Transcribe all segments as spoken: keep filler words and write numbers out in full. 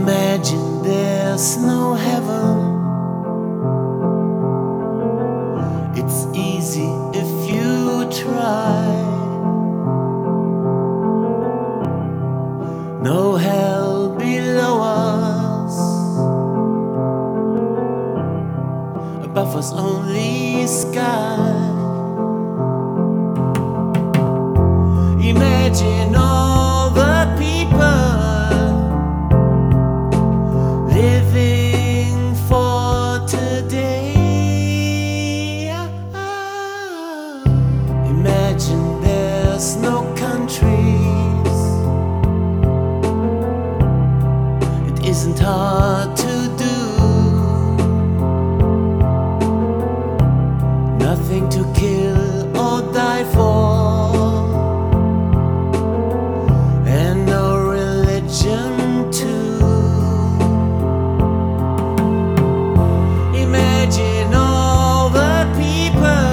Imagine there's no heaven. It's easy if you try. No hell below us, above us only sky. Imagine all the people living for today. Imagine there's no countries. It isn't hard to do. Nothing to kill or die for. Imagine all the people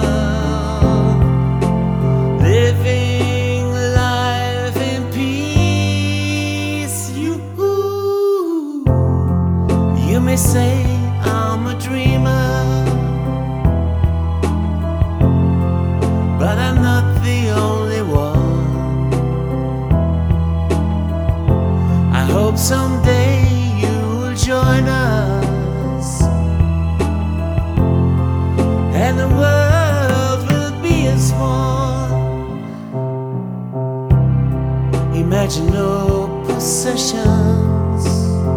living life in peace. You, you may say I'm a dreamer, but I'm not the only one. I hope someday you'll join us, and the world will be as one. Imagine no possessions.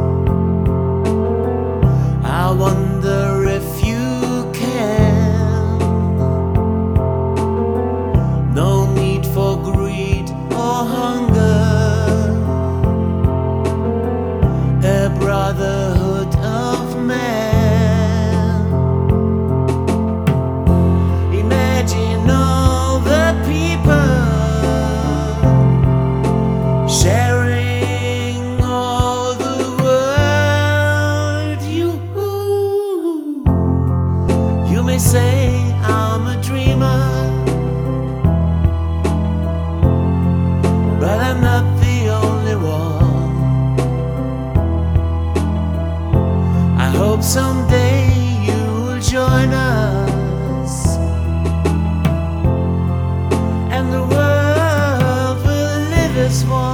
I wonder if you can. No need for greed or hunger. A brotherhood of man. Imagine all the people sharing all the world. You, you may say I'm a dreamer, but I'm not the only one. I hope someday you'll join us, and the world will live as one.